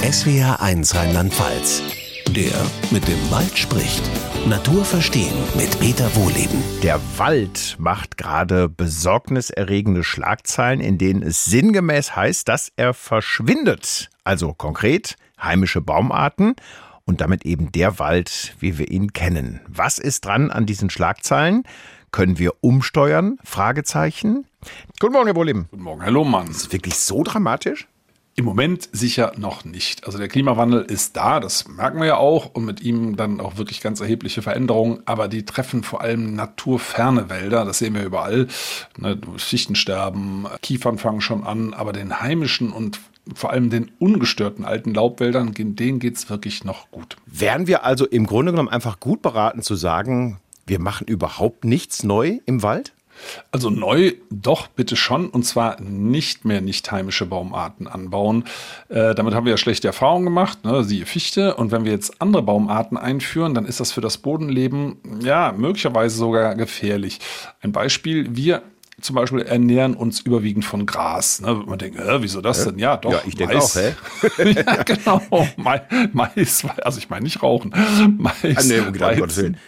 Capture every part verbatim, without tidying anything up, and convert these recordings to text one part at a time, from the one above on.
S W R eins Rheinland-Pfalz. Der mit dem Wald spricht. Natur verstehen mit Peter Wohleben. Der Wald macht gerade besorgniserregende Schlagzeilen, in denen es sinngemäß heißt, dass er verschwindet. Also konkret heimische Baumarten und damit eben der Wald, wie wir ihn kennen. Was ist dran an diesen Schlagzeilen? Können wir umsteuern? Fragezeichen. Guten Morgen, Herr Wohleben. Guten Morgen, Herr Lohmann. Ist es wirklich so dramatisch? Im Moment sicher noch nicht. Also der Klimawandel ist da, das merken wir ja auch, und mit ihm dann auch wirklich ganz erhebliche Veränderungen. Aber die treffen vor allem naturferne Wälder, das sehen wir überall. Ne, Fichtensterben, Kiefern fangen schon an, aber den heimischen und vor allem den ungestörten alten Laubwäldern, denen geht es wirklich noch gut. Wären wir also im Grunde genommen einfach gut beraten zu sagen, wir machen überhaupt nichts neu im Wald? Also neu doch bitte schon, und zwar nicht mehr nicht heimische Baumarten anbauen. Äh, damit haben wir ja schlechte Erfahrungen gemacht, ne? Siehe Fichte. Und wenn wir jetzt andere Baumarten einführen, dann ist das für das Bodenleben ja möglicherweise sogar gefährlich. Ein Beispiel: Wir zum Beispiel ernähren uns überwiegend von Gras. Ne? Man denkt, äh, wieso das denn? Ja, doch. Ja, ich denke auch, hä? Ja, genau. Mais, also ich meine nicht rauchen. Mais, ah, nee, um Weizen,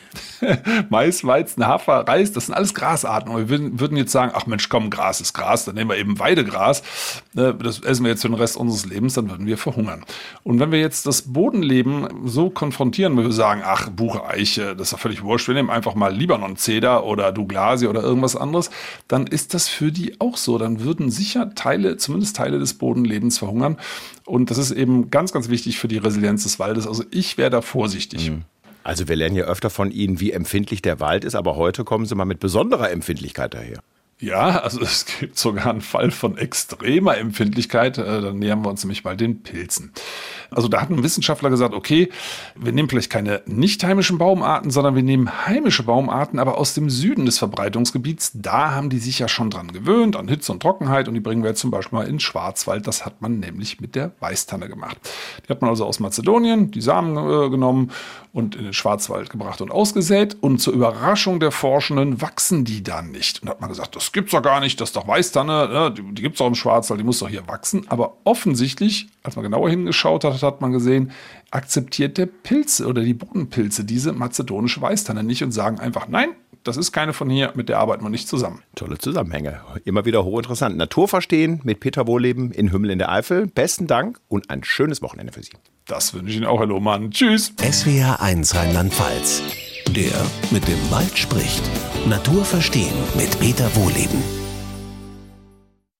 Mais, Weizen, Hafer, Reis, das sind alles Grasarten. Und wir würden, würden jetzt sagen, ach Mensch, komm, Gras ist Gras, dann nehmen wir eben Weidegras. Das essen wir jetzt für den Rest unseres Lebens, dann würden wir verhungern. Und wenn wir jetzt das Bodenleben so konfrontieren, wenn wir sagen, ach, Buche, Eiche, das ist doch völlig wurscht, wir nehmen einfach mal Libanon-Zeder oder Douglasie oder irgendwas anderes, dann ist das für die auch so. Dann würden sicher Teile, zumindest Teile des Bodenlebens verhungern. Und das ist eben ganz, ganz wichtig für die Resilienz des Waldes. Also ich wäre da vorsichtig. Mhm. Also wir lernen ja öfter von Ihnen, wie empfindlich der Wald ist, aber heute kommen Sie mal mit besonderer Empfindlichkeit daher. Ja, also es gibt sogar einen Fall von extremer Empfindlichkeit. Dann nähern wir uns nämlich mal den Pilzen. Also da hat ein Wissenschaftler gesagt, okay, wir nehmen vielleicht keine nicht heimischen Baumarten, sondern wir nehmen heimische Baumarten, aber aus dem Süden des Verbreitungsgebiets. Da haben die sich ja schon dran gewöhnt, an Hitze und Trockenheit. Und die bringen wir jetzt zum Beispiel mal in den Schwarzwald. Das hat man nämlich mit der Weißtanne gemacht. Die hat man also aus Mazedonien, die Samen äh, genommen und in den Schwarzwald gebracht und ausgesät. Und zur Überraschung der Forschenden wachsen die dann nicht. Und da hat man gesagt, das gibt's doch gar nicht, das ist doch Weißtanne, ne? die, die gibt's doch im Schwarzwald, die muss doch hier wachsen. Aber offensichtlich, als man genauer hingeschaut hat, hat man gesehen, akzeptiert der Pilze oder die Bodenpilze diese mazedonische Weißtanne nicht und sagen einfach, nein, das ist keine von hier, mit der arbeiten wir nicht zusammen. Tolle Zusammenhänge, immer wieder hochinteressant. Natur verstehen mit Peter Wohleben in Hümmel in der Eifel. Besten Dank und ein schönes Wochenende für Sie. Das wünsche ich Ihnen auch, Herr Lohmann. Tschüss. S W R eins Rheinland-Pfalz. Der mit dem Wald spricht. Natur verstehen mit Peter Wohleben.